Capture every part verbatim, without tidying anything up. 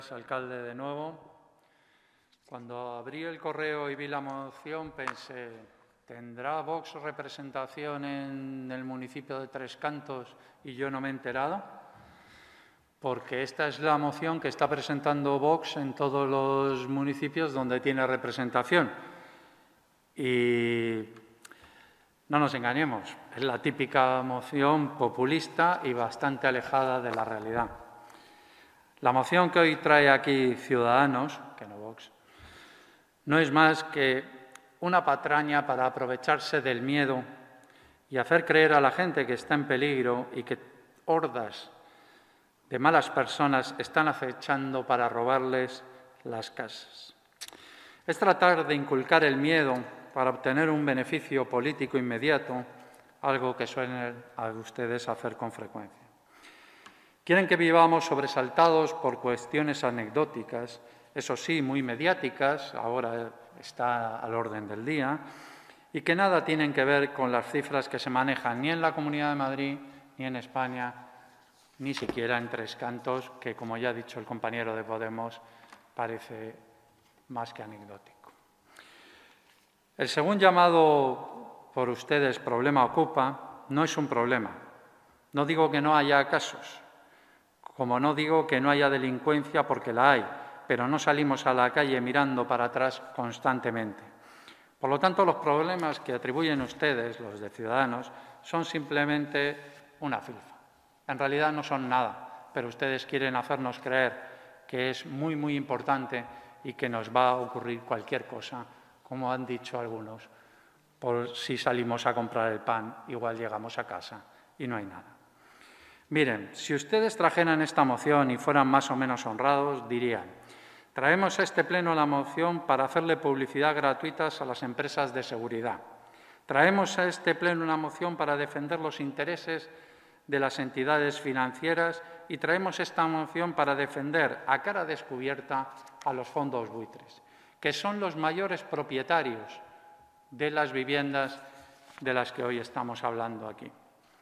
Alcalde de nuevo. Cuando abrí el correo y vi la moción pensé, ¿tendrá Vox representación en el municipio de Tres Cantos y yo no me he enterado? Porque esta es la moción que está presentando Vox en todos los municipios donde tiene representación. Y no nos engañemos, es la típica moción populista y bastante alejada de la realidad. La moción que hoy trae aquí Ciudadanos, que no Vox, no es más que una patraña para aprovecharse del miedo y hacer creer a la gente que está en peligro y que hordas de malas personas están acechando para robarles las casas. Es tratar de inculcar el miedo para obtener un beneficio político inmediato, algo que suelen a ustedes hacer con frecuencia. Quieren que vivamos sobresaltados por cuestiones anecdóticas, eso sí, muy mediáticas, ahora está al orden del día, y que nada tienen que ver con las cifras que se manejan ni en la Comunidad de Madrid, ni en España, ni siquiera en Tres Cantos, que, como ya ha dicho el compañero de Podemos, parece más que anecdótico. El según llamado por ustedes problema Ocupa no es un problema. No digo que no haya casos, como no digo que no haya delincuencia porque la hay, pero no salimos a la calle mirando para atrás constantemente. Por lo tanto, los problemas que atribuyen ustedes, los de Ciudadanos, son simplemente una filfa. En realidad no son nada, pero ustedes quieren hacernos creer que es muy, muy importante y que nos va a ocurrir cualquier cosa, como han dicho algunos, por si salimos a comprar el pan, igual llegamos a casa y no hay nada. Miren, si ustedes trajeran esta moción y fueran más o menos honrados, dirían: traemos a este pleno la moción para hacerle publicidad gratuita a las empresas de seguridad. Traemos a este pleno una moción para defender los intereses de las entidades financieras y traemos esta moción para defender a cara descubierta a los fondos buitres, que son los mayores propietarios de las viviendas de las que hoy estamos hablando aquí.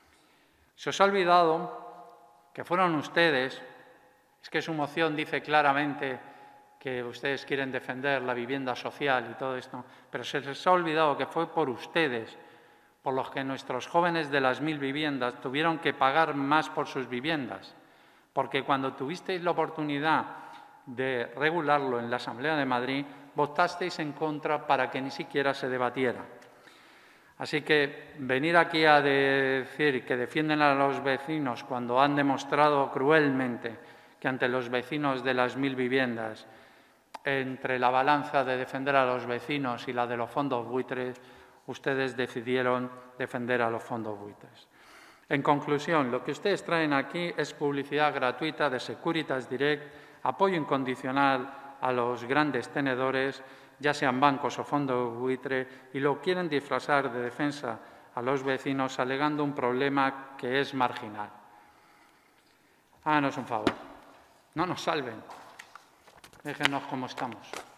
Se os ha olvidado que fueron ustedes, es que su moción dice claramente que ustedes quieren defender la vivienda social y todo esto, pero se les ha olvidado que fue por ustedes por los que nuestros jóvenes de las mil viviendas tuvieron que pagar más por sus viviendas, porque cuando tuvisteis la oportunidad de regularlo en la Asamblea de Madrid, votasteis en contra para que ni siquiera se debatiera. Así que venir aquí a decir que defienden a los vecinos cuando han demostrado cruelmente que ante los vecinos de las mil viviendas, entre la balanza de defender a los vecinos y la de los fondos buitres, ustedes decidieron defender a los fondos buitres. En conclusión, lo que ustedes traen aquí es publicidad gratuita de Securitas Direct, apoyo incondicional a los grandes tenedores, ya sean bancos o fondos buitre, y lo quieren disfrazar de defensa a los vecinos alegando un problema que es marginal. Háganos un favor, no nos salven, déjenos como estamos.